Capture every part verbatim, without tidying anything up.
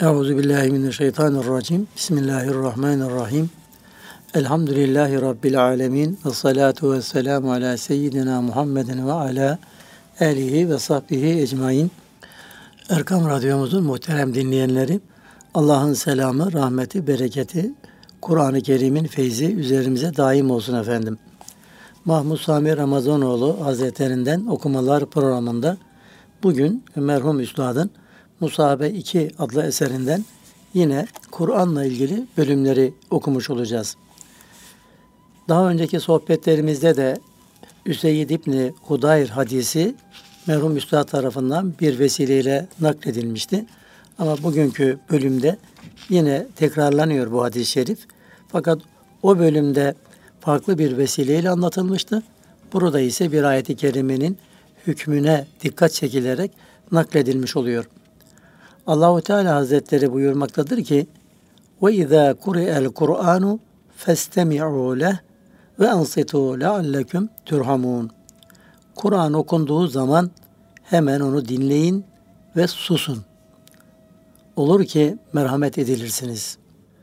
Euzubillahimineşşeytanirracim. Bismillahirrahmanirrahim. Elhamdülillahi Rabbil alemin. Ve salatu ve selamu ala seyyidina Muhammedin ve ala alihi ve sahbihi ecmain. Erkam Radyomuzun muhterem dinleyenleri, Allah'ın selamı, rahmeti, bereketi, Kur'an-ı Kerim'in feyzi üzerimize daim olsun efendim. Mahmud Sami Ramazanoğlu Hazretlerinden okumalar programında bugün merhum Üstad'ın Musahabe iki adlı eserinden yine Kur'an'la ilgili bölümleri okumuş olacağız. Daha önceki sohbetlerimizde de Üseyd İbni Hudayr hadisi merhum Üstad tarafından bir vesileyle nakledilmişti. Ama bugünkü bölümde yine tekrarlanıyor bu hadis-i şerif. Fakat o bölümde farklı bir vesileyle anlatılmıştı. Burada ise bir ayet-i kerimenin hükmüne dikkat çekilerek nakledilmiş oluyor. Allahu Teala Hazretleri buyurmaktadır ki: "Ve izâ kuri'el Kur'anu festemi'û leh ve ansitû leallekum turhamun." Kur'an okunduğu zaman hemen onu dinleyin ve susun. Olur ki merhamet edilirsiniz.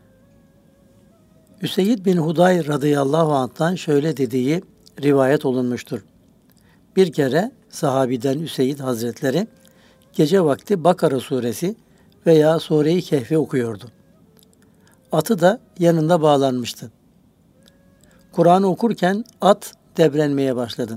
Üseyd bin Hudayr radıyallahu anh'tan şöyle dediği rivayet olunmuştur. Bir kere sahabiden Üseyd Hazretleri gece vakti Bakara suresi veya Sure-i Kehf'i okuyordu. Atı da yanında bağlanmıştı. Kur'an'ı okurken at debrenmeye başladı.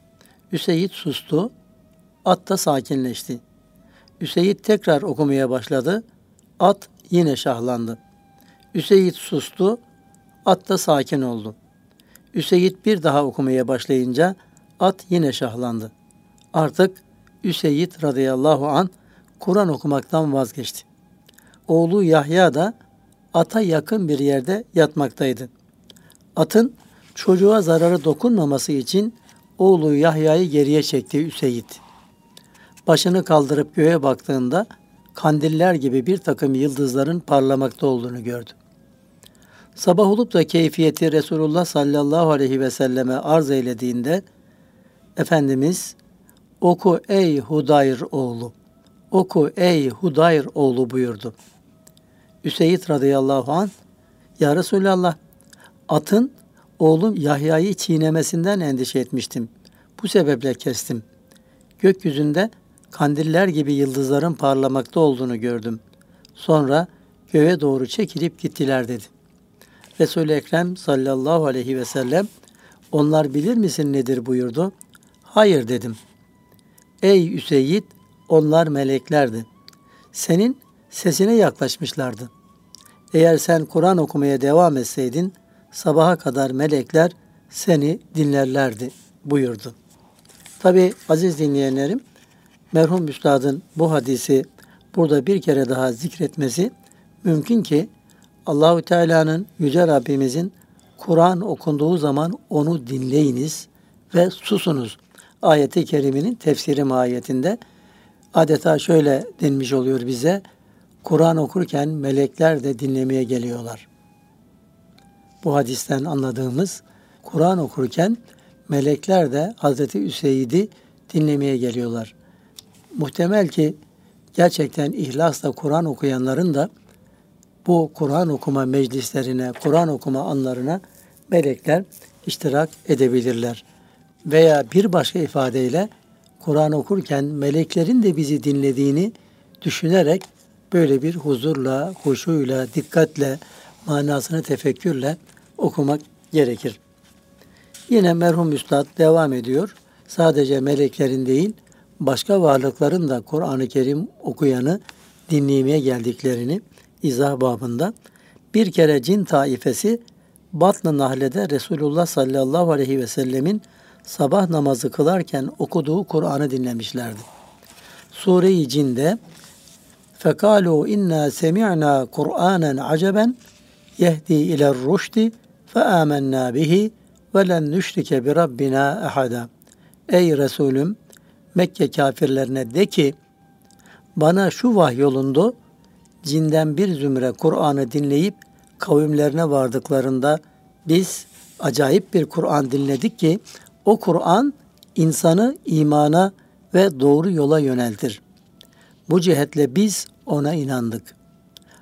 Üseyd sustu, at da sakinleşti. Üseyd tekrar okumaya başladı, at yine şahlandı. Üseyd sustu, at da sakin oldu. Üseyd bir daha okumaya başlayınca at yine şahlandı. Artık Üseyd radıyallahu anh Kur'an okumaktan vazgeçti. Oğlu Yahya da ata yakın bir yerde yatmaktaydı. Atın çocuğa zararı dokunmaması için oğlu Yahya'yı geriye çekti Üseyd. Başını kaldırıp göğe baktığında kandiller gibi bir takım yıldızların parlamakta olduğunu gördü. Sabah olup da keyfiyeti Resulullah sallallahu aleyhi ve selleme arz eylediğinde Efendimiz "Oku ey Hudayr oğlu, oku ey Hudayr oğlu" buyurdu. Üseyd radıyallahu anh, "Ya Resulallah, atın oğlum Yahya'yı çiğnemesinden endişe etmiştim. Bu sebeple kestim. Gökyüzünde kandiller gibi yıldızların parlamakta olduğunu gördüm. Sonra göğe doğru çekilip gittiler" dedi. Resul-i Ekrem sallallahu aleyhi ve sellem, "Onlar bilir misin nedir?" buyurdu. "Hayır" dedim. "Ey Üseyd, onlar meleklerdi. Senin sesine yaklaşmışlardı. Eğer sen Kur'an okumaya devam etseydin, sabaha kadar melekler seni dinlerlerdi" buyurdu. Tabi aziz dinleyenlerim, merhum Üstad'ın bu hadisi burada bir kere daha zikretmesi mümkün ki Allahu Teala'nın, Yüce Rabbimizin Kur'an okunduğu zaman onu dinleyiniz ve susunuz ayeti kerimenin tefsiri mahiyetinde adeta şöyle denmiş oluyor bize: Kur'an okurken melekler de dinlemeye geliyorlar. Bu hadisten anladığımız, Kur'an okurken melekler de Hazreti Üseyd'i dinlemeye geliyorlar. Muhtemel ki gerçekten ihlasla Kur'an okuyanların da bu Kur'an okuma meclislerine, Kur'an okuma anlarına melekler iştirak edebilirler. Veya bir başka ifadeyle Kur'an okurken meleklerin de bizi dinlediğini düşünerek böyle bir huzurla, huşuyla, dikkatle, manasını tefekkürle okumak gerekir. Yine merhum Üstad devam ediyor. Sadece meleklerin değil, başka varlıkların da Kur'an-ı Kerim okuyanı dinlemeye geldiklerini izah babında. Bir kere cin taifesi Batn-ı Nahle'de Resulullah sallallahu aleyhi ve sellemin sabah namazı kılarken okuduğu Kur'an'ı dinlemişlerdi. Sure-i Cin'de فَقَالُوا اِنَّا سَمِعْنَا قُرْآنًا عَجَبًا يَهْدِي اِلَى الرُّشْدِ فَآمَنَّا بِهِ وَلَنْ نُشْرِكَ بِرَبِّنَا اَحَدًا. Ey Resulüm, Mekke kafirlerine de ki, bana şu vahyolundu, cinden bir zümre Kur'an'ı dinleyip kavimlerine vardıklarında biz acayip bir Kur'an dinledik ki o Kur'an insanı imana ve doğru yola yöneltir. Bu cihetle biz ona inandık.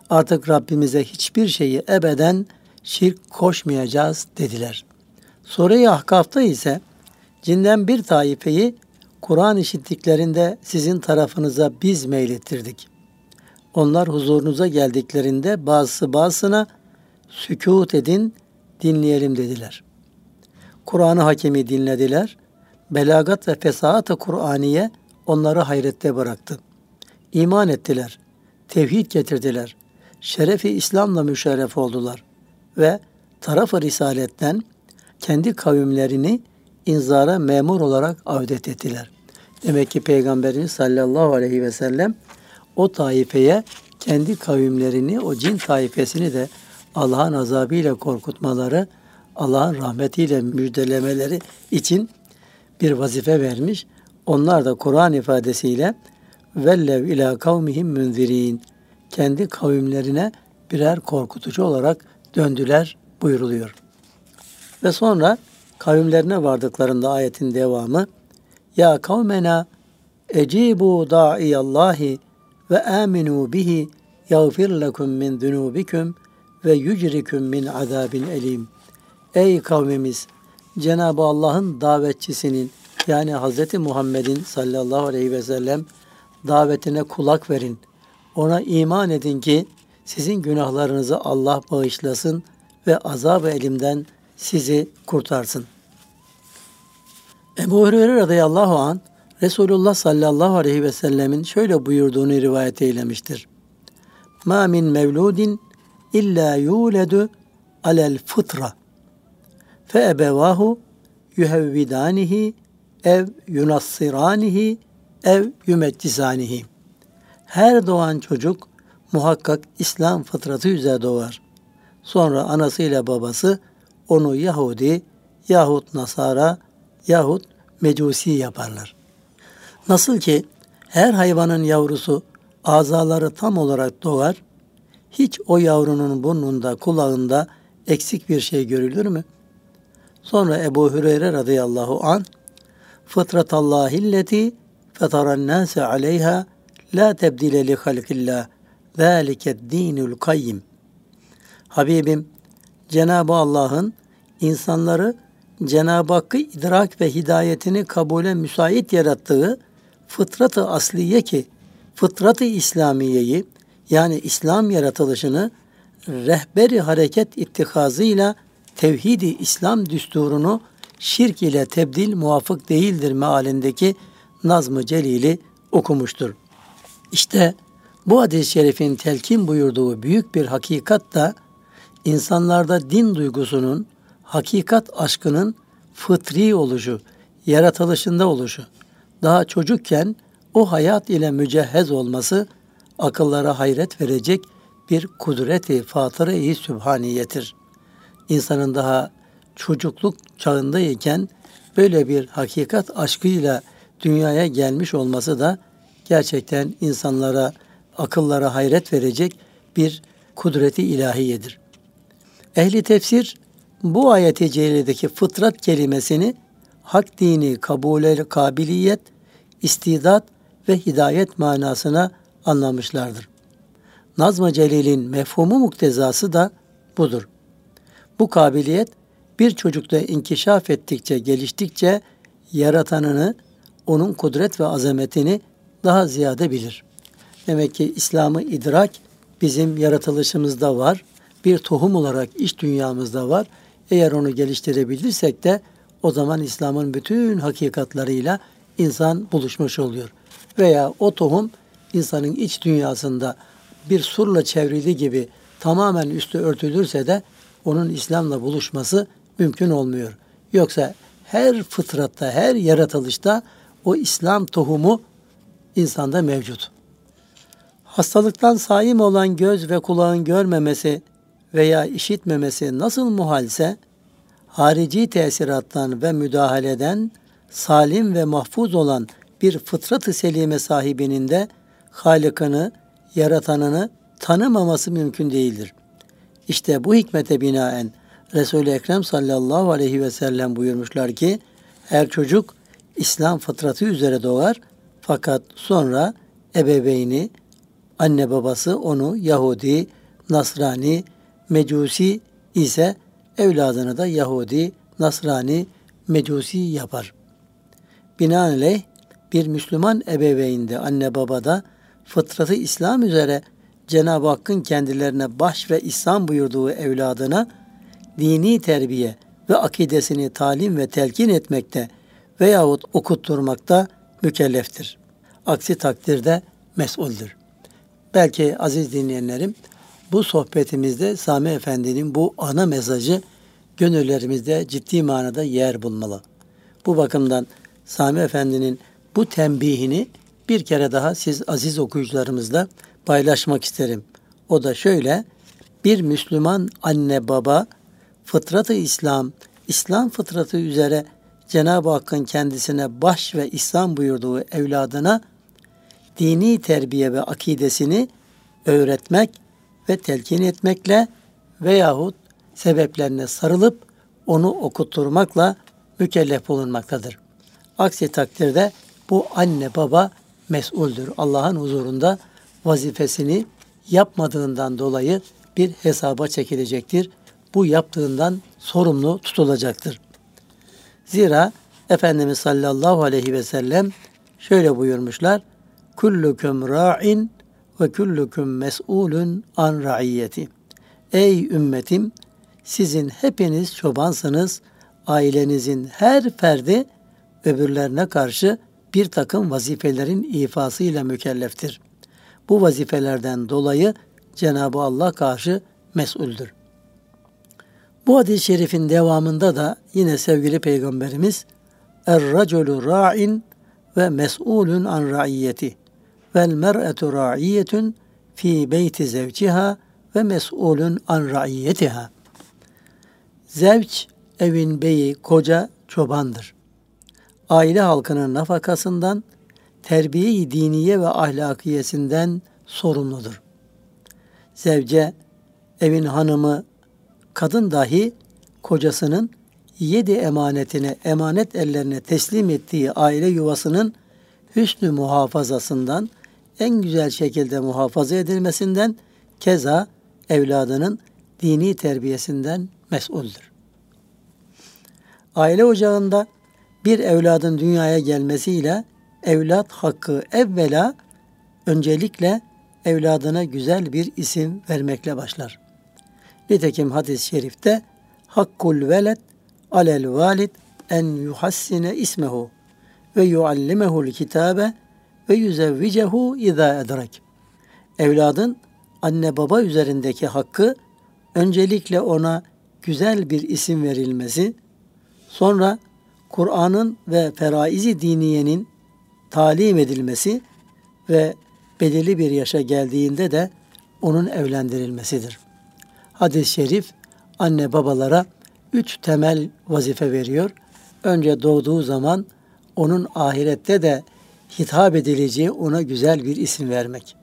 Artık Rabbimize hiçbir şeyi ebeden şirk koşmayacağız dediler. Sure-i Ahkaf'ta ise cinden bir taifeyi Kur'an işittiklerinde sizin tarafınıza biz meylettirdik. Onlar huzurunuza geldiklerinde bazısı bazısına sükût edin, dinleyelim dediler. Kur'an-ı Hakim'i dinlediler. Belagat ve fesahat-ı Kur'aniye onları hayrette bıraktı. İman ettiler. Tevhid getirdiler. Şerefi İslam'la müşerref oldular. Ve taraf-ı risaletten kendi kavimlerini inzara memur olarak avdet ettiler. Demek ki Peygamberimiz sallallahu aleyhi ve sellem o taifeye kendi kavimlerini, o cin taifesini de Allah'ın azabıyla korkutmaları, Allah'ın rahmetiyle müjdelemeleri için bir vazife vermiş. Onlar da Kur'an ifadesiyle vellev ila kavmihim münzirin, kendi kavimlerine birer korkutucu olarak döndüler buyuruluyor. Ve sonra kavimlerine vardıklarında ayetin devamı ya kavmena ecibu da'iyallahi ve aminu bihi yağfir lekum min zunubikum ve yücrikum min azabin elim. Ey kavmimiz, Cenab-ı Allah'ın davetçisinin yani Hz. Muhammed'in sallallahu aleyhi ve sellem davetine kulak verin. Ona iman edin ki sizin günahlarınızı Allah bağışlasın ve azab-ı elimden sizi kurtarsın. Ebu Hureyre radıyallahu anh Resulullah sallallahu aleyhi ve sellemin şöyle buyurduğunu rivayet eylemiştir. Ma min mevludin illa yuledu alel fıtra fe ebevahu yuhevvidanihi ev yunassiranihi ev yumeccisanihi. Her doğan çocuk muhakkak İslam fıtratı üzere doğar. Sonra anasıyla babası onu Yahudi yahut Nasara yahut Mecusi yaparlar. Nasıl ki her hayvanın yavrusu azaları tam olarak doğar, hiç o yavrunun burnunda, kulağında eksik bir şey görülür mü? Sonra Ebu Hureyre radıyallahu anh fıtratallahilleti fetarannâse aleyha la tebdile li halkillah zâliket dinul kayyim. Habibim, Cenab-ı Allah'ın insanları Cenab-ı Hakk'ı idrak ve hidayetini kabule müsait yarattığı fıtrat-ı asliye ki fıtrat-ı İslamiye'yi yani İslam yaratılışını rehber-i hareket ittihazıyla tevhid-i İslam düsturunu şirk ile tebdil muvafık değildir mealindeki Nazm-ı Celil'i okumuştur. İşte bu hadis-i şerifin telkin buyurduğu büyük bir hakikat da insanlarda din duygusunun, hakikat aşkının fıtri oluşu, yaratılışında oluşu, daha çocukken o hayat ile mücehhez olması akıllara hayret verecek bir kudreti fatırı-i sübhaniyetir. İnsanın daha çocukluk çağındayken böyle bir hakikat aşkıyla dünyaya gelmiş olması da gerçekten insanlara, akıllara hayret verecek bir kudreti ilahiyedir. Ehli tefsir bu ayet-i celil'deki fıtrat kelimesini hak dini kabule kabiliyet, istidat ve hidayet manasına anlamışlardır. Nazm-ı Celil'in mefhumu muktezası da budur. Bu kabiliyet bir çocukta inkişaf ettikçe, geliştikçe yaratanını, onun kudret ve azametini daha ziyade bilir. Demek ki İslam'ı idrak bizim yaratılışımızda var. Bir tohum olarak iç dünyamızda var. Eğer onu geliştirebilirsek de o zaman İslam'ın bütün hakikatlarıyla insan buluşmuş oluyor. Veya o tohum insanın iç dünyasında bir surla çevrili gibi tamamen üstü örtülürse de onun İslam'la buluşması mümkün olmuyor. Yoksa her fıtratta, her yaratılışta o İslam tohumu insanda mevcut. Hastalıktan saim olan göz ve kulağın görmemesi veya işitmemesi nasıl muhalse, harici tesirattan ve müdahaleden salim ve mahfuz olan bir fıtrat-ı selime sahibinin de Halık'ını, yaratanını tanımaması mümkün değildir. İşte bu hikmete binaen Resul-i Ekrem sallallahu aleyhi ve sellem buyurmuşlar ki, her çocuk İslam fıtratı üzere doğar fakat sonra ebeveyni, anne babası onu Yahudi Nasrani, Mecusi ise evladını da Yahudi, Nasrani, Mecusi yapar. Binaenaleyh bir Müslüman ebeveynde, anne babada fıtratı İslam üzere Cenab-ı Hakk'ın kendilerine baş ve ihsan buyurduğu evladına dini terbiye ve akidesini talim ve telkin etmekte veyahut okutturmakta mükelleftir. Aksi takdirde mes'uldür. Belki aziz dinleyenlerim, bu sohbetimizde Sami Efendi'nin bu ana mesajı gönüllerimizde ciddi manada yer bulmalı. Bu bakımdan Sami Efendi'nin bu tembihini bir kere daha siz aziz okuyucularımızla paylaşmak isterim. O da şöyle: bir Müslüman anne baba fıtratı İslam, İslam fıtratı üzere Cenab-ı Hakk'ın kendisine baş ve ihsan buyurduğu evladına dini terbiye ve akidesini öğretmek ve telkin etmekle veyahut sebeplerine sarılıp onu okutturmakla mükellef bulunmaktadır. Aksi takdirde bu anne baba mes'uldür. Allah'ın huzurunda vazifesini yapmadığından dolayı bir hesaba çekilecektir. Bu yaptığından sorumlu tutulacaktır. Zira Efendimiz sallallahu aleyhi ve sellem şöyle buyurmuşlar: Kullukum ra'in ve kullukum mes'ulun an ra'iyyeti. Ey ümmetim, sizin hepiniz çobansınız, ailenizin her ferdi öbürlerine karşı bir takım vazifelerin ifasıyla mükelleftir. Bu vazifelerden dolayı Cenab-ı Allah karşı mes'uldür. Bu hadis-i şerifin devamında da yine sevgili Peygamberimiz Er-raculu ra'in ve mes'ulun an ra'iyyeti vel mer'etu ra'iyyetun fi beyti zevciha ve mes'ulun an ra'iyyetiha. Zevç, evin beyi, koca, çobandır. Aile halkının nafakasından, terbiye-i diniye ve ahlakiyesinden sorumludur. Zevce, evin hanımı, kadın dahi kocasının yedi emanetine, emanet ellerine teslim ettiği aile yuvasının hüsnü muhafazasından, en güzel şekilde muhafaza edilmesinden, keza evladının dini terbiyesinden mes'uldür. Aile ocağında bir evladın dünyaya gelmesiyle evlat hakkı evvela öncelikle evladına güzel bir isim vermekle başlar. Nitekim hadis-i şerifte hakkul veled alel valid en yuhassine ismehu ve yuallimehu'l kitabe ve yuzevvicehu izâ edrek. Evladın anne baba üzerindeki hakkı öncelikle ona güzel bir isim verilmesi, sonra Kur'an'ın ve feraiz-i diniyenin talim edilmesi ve belirli bir yaşa geldiğinde de onun evlendirilmesidir. Hadis-i şerif anne babalara üç temel vazife veriyor. Önce doğduğu zaman onun ahirette de hitap edileceği ona güzel bir isim vermek.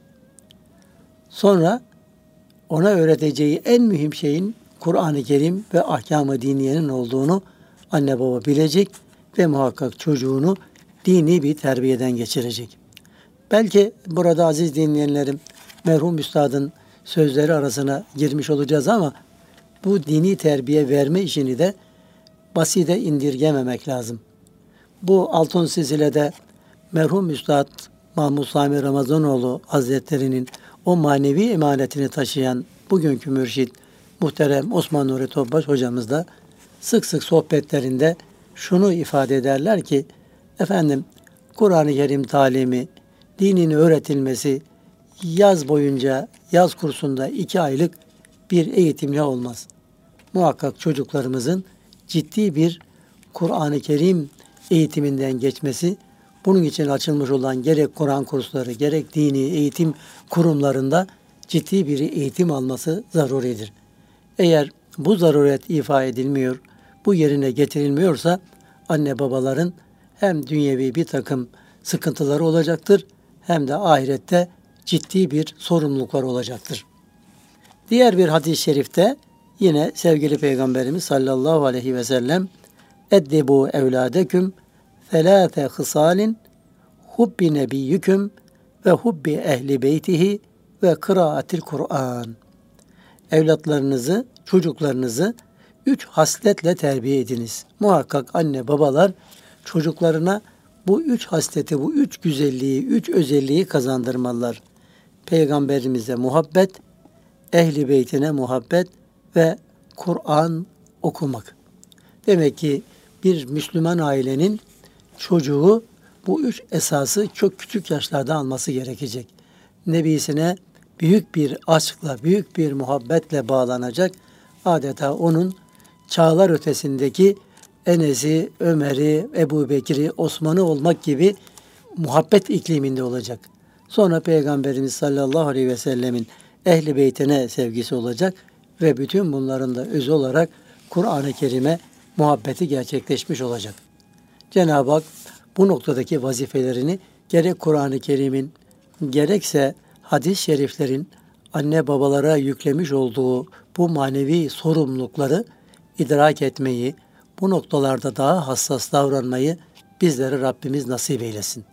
Sonra ona öğreteceği en mühim şeyin Kur'an-ı Kerim ve ahkam-ı diniyenin olduğunu anne baba bilecek ve muhakkak çocuğunu dini bir terbiyeden geçirecek. Belki burada aziz dinleyenlerim, merhum üstadın sözleri arasına girmiş olacağız ama bu dini terbiye verme işini de basite indirgememek lazım. Bu Altın Silsile'de merhum üstad Mahmud Sami Ramazanoğlu Hazretleri'nin o manevi emanetini taşıyan bugünkü mürşid muhterem Osman Nuri Topbaş hocamız da sık sık sohbetlerinde şunu ifade ederler ki, efendim Kur'an-ı Kerim talimi, dinin öğretilmesi yaz boyunca, yaz kursunda iki aylık bir eğitimle olmaz. Muhakkak çocuklarımızın ciddi bir Kur'an-ı Kerim eğitiminden geçmesi, bunun için açılmış olan gerek Kur'an kursları, gerek dini eğitim kurumlarında ciddi bir eğitim alması zaruridir. Eğer bu zaruret ifa edilmiyor, bu yerine getirilmiyorsa anne babaların hem dünyevi bir takım sıkıntıları olacaktır, hem de ahirette ciddi bir sorumluluklar olacaktır. Diğer bir hadis-i şerifte yine sevgili Peygamberimiz sallallahu aleyhi ve sellem eddibu evladeküm felâfe hısalin hubbi nebiyyüküm ve hubbi ehli beytihi ve kıraatil Kur'an. evlatlarınızı, çocuklarınızı üç hasletle terbiye ediniz. Muhakkak anne babalar çocuklarına bu üç hasleti, bu üç güzelliği, üç özelliği kazandırmalılar. Peygamberimize muhabbet, ehli beytine muhabbet ve Kur'an okumak. Demek ki bir Müslüman ailenin çocuğu bu üç esası çok küçük yaşlarda alması gerekecek. Nebisine büyük bir aşkla, büyük bir muhabbetle bağlanacak. Adeta onun çağlar ötesindeki Enes'i, Ömer'i, Ebu Bekir'i, Osman'ı olmak gibi muhabbet ikliminde olacak. Sonra Peygamberimiz sallallahu aleyhi ve sellemin ehli beytine sevgisi olacak ve bütün bunların da özü olarak Kur'an-ı Kerim'e muhabbeti gerçekleşmiş olacak. Cenab-ı Hak bu noktadaki vazifelerini gerek Kur'an-ı Kerim'in gerekse hadis-i şeriflerin anne babalara yüklemiş olduğu bu manevi sorumlulukları idrak etmeyi, bu noktalarda daha hassas davranmayı bizlere Rabbimiz nasip eylesin.